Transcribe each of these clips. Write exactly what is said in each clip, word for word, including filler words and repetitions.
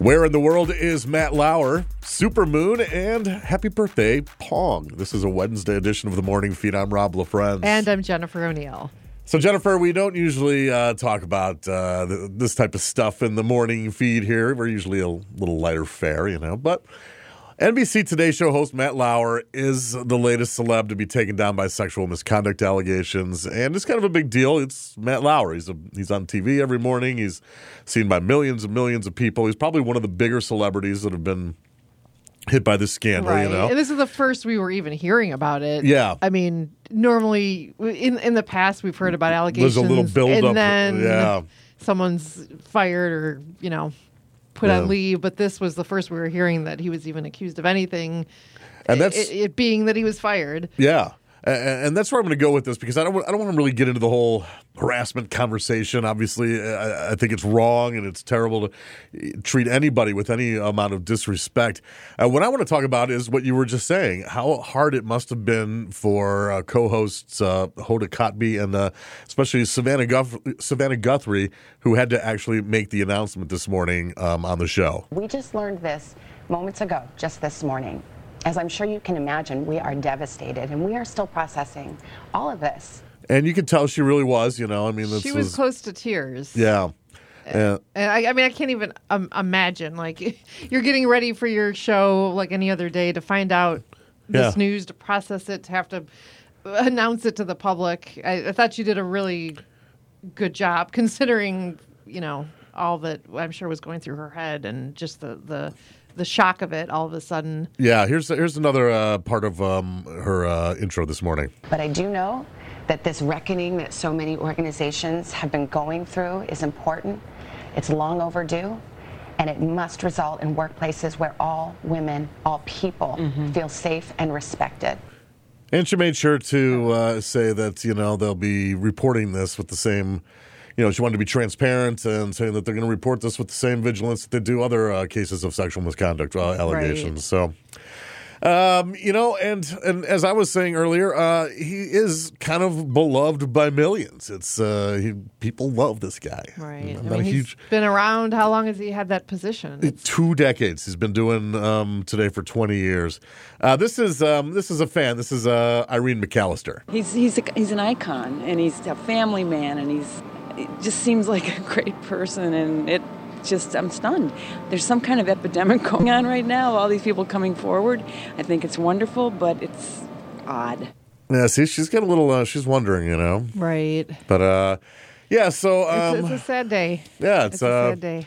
Where in the world is Matt Lauer? Supermoon and happy birthday, Pong. This is a Wednesday edition of the Morning Feed. I'm Rob LaFrenz. And I'm Jennifer O'Neill. So, Jennifer, we don't usually uh, talk about uh, th- this type of stuff in the Morning Feed here. We're usually a little lighter fare, you know. But N B C Today Show host Matt Lauer is the latest celeb to be taken down by sexual misconduct allegations. And it's kind of a big deal. It's Matt Lauer. He's, a, he's on T V every morning. He's seen by millions and millions of people. He's probably one of the bigger celebrities that have been hit by this scandal, right. you know? And this is the first we were even hearing about it. Yeah. I mean, normally in in the past we've heard about allegations. There's a little build-up. And then yeah. someone's fired or, you know, put yeah. on leave. But this was the first we were hearing that he was even accused of anything. And that's it, it being that he was fired. Yeah. And, and that's where I'm going to go with this because I don't, I don't want to really get into the whole harassment conversation. Obviously, I, I think it's wrong and it's terrible to treat anybody with any amount of disrespect. Uh, what I want to talk about is what you were just saying, how hard it must have been for uh, co-hosts uh, Hoda Kotb and uh, especially Savannah, Guth- Savannah Guthrie, who had to actually make the announcement this morning um, on the show. We just learned this moments ago, just this morning. As I'm sure you can imagine, we are devastated, and we are still processing all of this. And you could tell she really was, you know. I mean, this she was, was close to tears. Yeah. And, and I, I mean, I can't even um, imagine. Like, you're getting ready for your show like any other day to find out this yeah. news, to process it, to have to announce it to the public. I, I thought you did a really good job considering, you know, all that I'm sure was going through her head and just the the. the shock of it all of a sudden. Yeah, here's here's another uh, part of um, her uh, intro this morning. But I do know that this reckoning that so many organizations have been going through is important. It's long overdue, and it must result in workplaces where all women, all people mm-hmm. feel safe and respected. And she made sure to uh, say that, you know, they'll be reporting this with the same... You know, she wanted to be transparent and saying that they're going to report this with the same vigilance that they do other uh, cases of sexual misconduct uh, allegations. Right. So, um, you know, and and as I was saying earlier, uh, he is kind of beloved by millions. It's uh, he, people love this guy. Right. You know, I not mean, a he's huge, been around. How long has he had that position? It's two decades. He's been doing um, Today for twenty years. Uh, this is um, this is a fan. This is uh, Irene McAllister. He's he's a, he's an icon, and he's a family man, and he's. It just seems like a great person, and it just, I'm stunned. There's some kind of epidemic going on right now, all these people coming forward. I think it's wonderful, but it's odd. Yeah, see, she's got a little, uh, she's wondering, you know. right. But, uh, yeah, so. Um, it's, it's a sad day. Yeah, it's, it's a uh, sad day.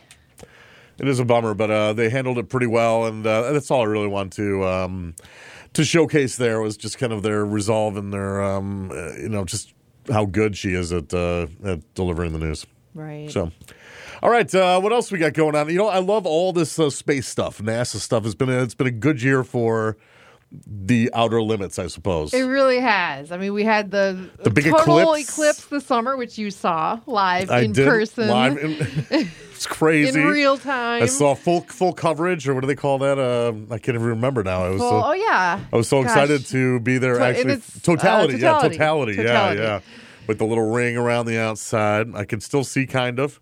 It is a bummer, but uh, they handled it pretty well, and uh, that's all I really want to um, to showcase there was just kind of their resolve and their, um, uh, you know, just how good she is at, uh, at delivering the news. Right. So, all right, uh, what else we got going on? You know, I love all this uh, space stuff, NASA stuff. It's been a, it's been a good year for the outer limits, I suppose. It really has. I mean, we had the, The big total eclipse. eclipse this summer, which you saw live I in did person. live. In, it's crazy. In real time. I saw full full coverage, or what do they call that? Uh, I can't even remember now. I was Well, so, oh, yeah. I was so Gosh. excited to be there. To- and actually, it's, uh, totality, yeah, totality. totality, Totality. yeah, yeah. With the little ring around the outside, I can still see, kind of.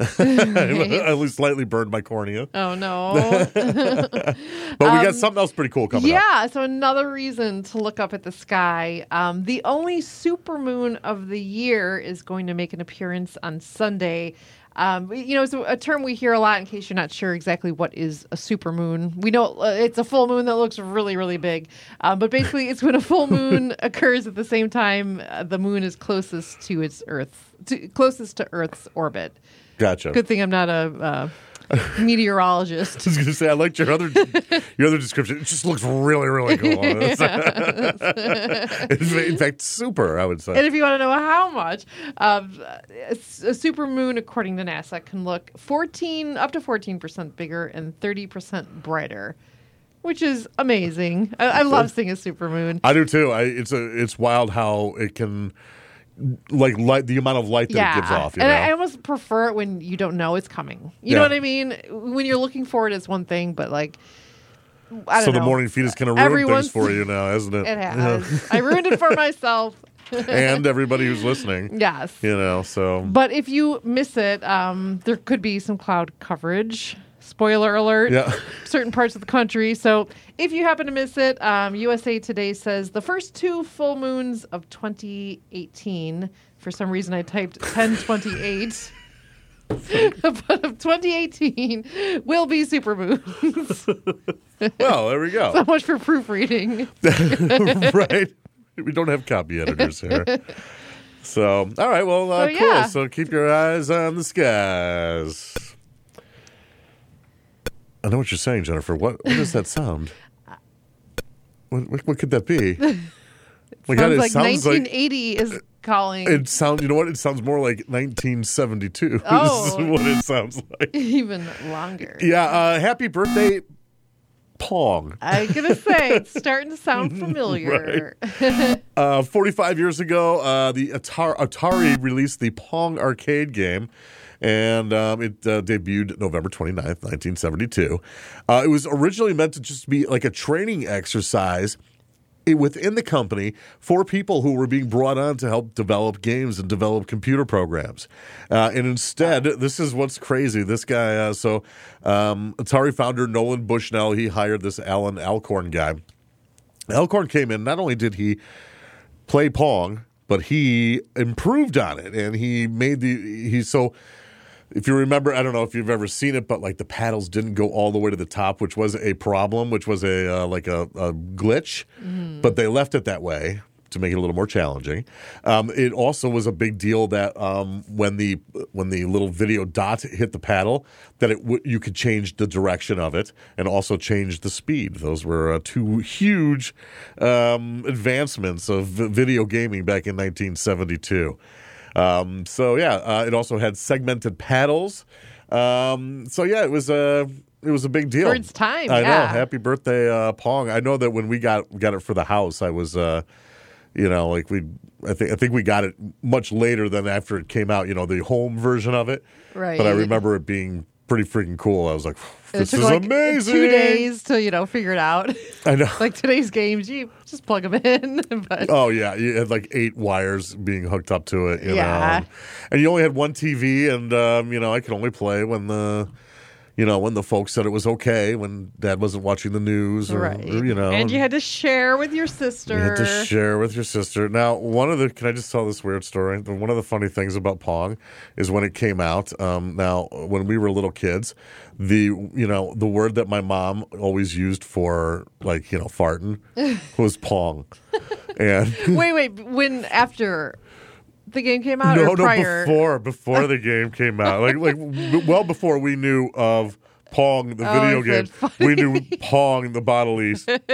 At least slightly burned my cornea. Oh, no. But we got Um, something else pretty cool coming yeah, up. Yeah, so another reason to look up at the sky. Um, the only supermoon of the year is going to make an appearance on Sunday. Um, you know, it's a term we hear a lot in case you're not sure exactly what is a supermoon. We know uh, it's a full moon that looks really, really big. Um, but basically, it's when a full moon occurs at the same time uh, the moon is closest to its Earth, to, closest to Earth's orbit. Gotcha. Good thing I'm not a uh, meteorologist. I was going to say, I liked your other your other description. It just looks really, really cool. In fact, super, I would say. And if you want to know how much, um, a, a super moon, according to NASA, can look fourteen up to fourteen percent bigger and thirty percent brighter, which is amazing. I, I love seeing a super moon. I do too. I, it's a it's wild how it can. Like light, the amount of light that yeah. it gives off. You and know? I, I almost prefer it when you don't know it's coming. You Yeah. know what I mean? When you're looking for it, it's one thing, but like, I don't so know. the morning feed is kind of ruined Everyone's- things for you now, hasn't it? It has. I ruined it for myself. And everybody who's listening. Yes. You know, so. But if you miss it, um, there could be some cloud coverage. Spoiler alert. Yeah. Certain parts of the country. So if you happen to miss it, um, U S A Today says the first two full moons of twenty eighteen. For some reason, I typed ten twenty-eight. But of twenty eighteen will be supermoons. Well, there we go. So much for proofreading. Right? We don't have copy editors here. So, all right. Well, uh, So, cool. yeah. So keep your eyes on the skies. I know what you're saying, Jennifer. What what does that sound? What what, what could that be? My God, Sounds it like sounds nineteen like eighty is calling. it sounds. You know what? It sounds more like nineteen seventy-two. Oh. Is what it sounds like. Even longer. Yeah. Uh, happy birthday, Pong. I'm going to say it's starting to sound familiar. Uh, forty-five years ago, uh, the Atari, Atari released the Pong arcade game. And um, it uh, debuted November twenty-ninth, nineteen seventy-two. Uh, it was originally meant to just be like a training exercise it, within the company for people who were being brought on to help develop games and develop computer programs. Uh, and instead, this is what's crazy. This guy, uh, so um, Atari founder Nolan Bushnell, he hired this Alan Alcorn guy. Alcorn came in, not only did he play Pong, but he improved on it. And he made the, he so... If you remember, I don't know if you've ever seen it, but like the paddles didn't go all the way to the top, which was a problem, which was a uh, like a, a glitch. Mm. But they left it that way to make it a little more challenging. Um, it also was a big deal that um, when the when the little video dot hit the paddle, that it w- you could change the direction of it and also change the speed. Those were uh, two huge um, advancements of video gaming back in nineteen seventy-two. Um, so yeah, uh, it also had segmented paddles. Um, so yeah, it was a it was a big deal. For its time, I yeah. know. Happy birthday, uh, Pong! I know that when we got got it for the house, I was, uh, you know, like we. I think I think we got it much later than after it came out. You know, the home version of it. Right. But I remember it being pretty freaking cool. I was like, this it took is like amazing. Two days to you know figure it out. I know. Like today's games, you just plug them in. But oh yeah, you had like eight wires being hooked up to it. You Yeah. know? and, and you only had one T V, and um, you know I could only play when the, you know, when the folks said it was okay, when Dad wasn't watching the news, or, right, or, you know, and you had to share with your sister. You had to share with your sister. Now, one of the can I just tell this weird story? One of the funny things about Pong is when it came out. Um, now, when we were little kids, the you know the word that my mom always used for like you know farting was Pong. And wait, wait, when after the game came out, no, or no, prior? before before the game came out, like like w- well before we knew of Pong, the Oh, video is game, it funny? we knew Pong, the Bottle East. So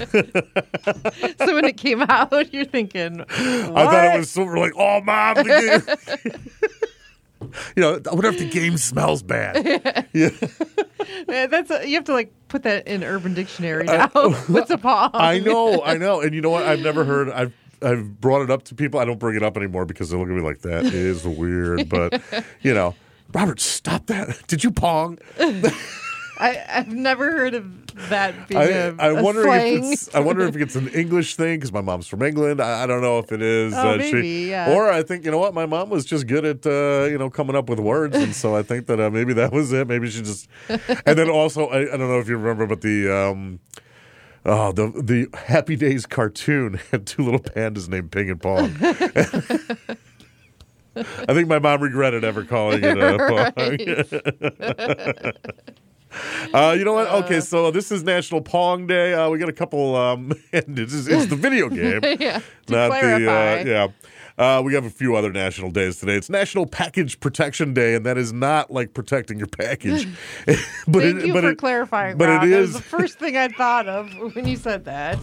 when it came out, you're thinking, what? I thought it was super like, oh, Mom, the game. You know, I wonder if the game smells bad. Yeah. Yeah, that's a, you have to like put that in Urban Dictionary now. What's a Pong? I know, I know. And you know what? I've never heard, I've I've brought it up to people. I don't bring it up anymore because they look at me like, that is weird. But, you know, Robert, stop that. Did you Pong? I, I've never heard of that being I, a, I'm a wondering slang. if it's. I wonder if it's an English thing because my mom's from England. I, I don't know if it is. Oh, uh, maybe, she, yeah. Or I think you know what, my mom was just good at uh, you know coming up with words, and so I think that uh, maybe that was it. Maybe she just. And then also, I, I don't know if you remember, but the. Um, Oh, the the Happy Days cartoon had two little pandas named Ping and Pong. I think my mom regretted ever calling it a Pong. Uh, you know what? Okay, so this is National Pong Day. Uh, we got a couple, um, and it's, it's the video game, Yeah, to not clarify. the uh, yeah. Uh, we have a few other national days today. It's National Package Protection Day, and that is not like protecting your package. but Thank it, you but for it, clarifying, but Rob. it That is- was the first thing I thought of when you said that.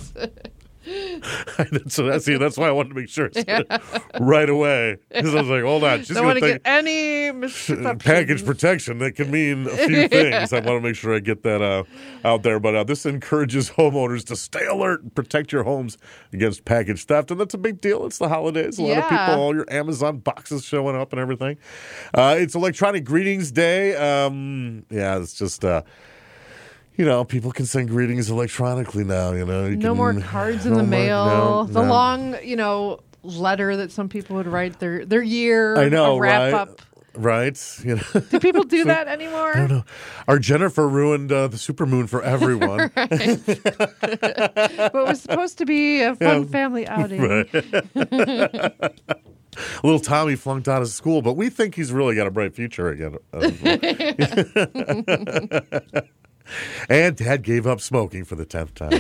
so that's see, that's why I wanted to make sure it's right away because I was like, hold on, she's Don't going want to to think get any misconceptions. package protection. That can mean a few things. I want to make sure I get that uh, out there. But uh, this encourages homeowners to stay alert and protect your homes against package theft, and that's a big deal. It's the holidays. A lot of Yeah. people, all your Amazon boxes showing up and everything. Uh, it's Electronic Greetings Day. Um, yeah, it's just. Uh, You know, people can send greetings electronically now, you know. You No can, more cards in no the more- mail. no, the no. long, you know, letter that some people would write their their year. I know, a wrap right? up. right? You know, Do people do that anymore? I don't know. Our Jennifer ruined uh, the supermoon for everyone. But it was supposed to be a fun Yeah. family outing. Right. Little Tommy flunked out of school, but we think he's really got a bright future again. And Dad gave up smoking for the tenth time.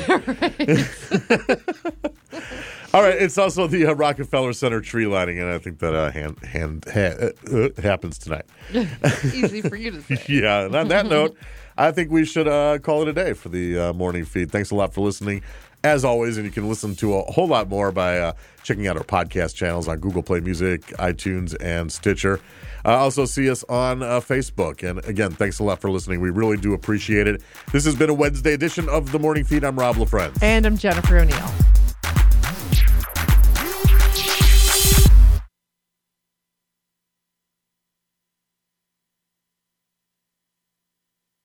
All right, it's also the uh, Rockefeller Center tree lighting, and I think that uh, hand, hand, ha- uh, happens tonight. Easy for you to say. Yeah, and on that note, I think we should uh, call it a day for the uh, morning feed. Thanks a lot for listening, as always, and you can listen to a whole lot more by uh, checking out our podcast channels on Google Play Music, iTunes, and Stitcher. Uh, also see us on uh, Facebook. And again, thanks a lot for listening. We really do appreciate it. This has been a Wednesday edition of The Morning Feed. I'm Rob LaFrance. And I'm Jennifer O'Neill.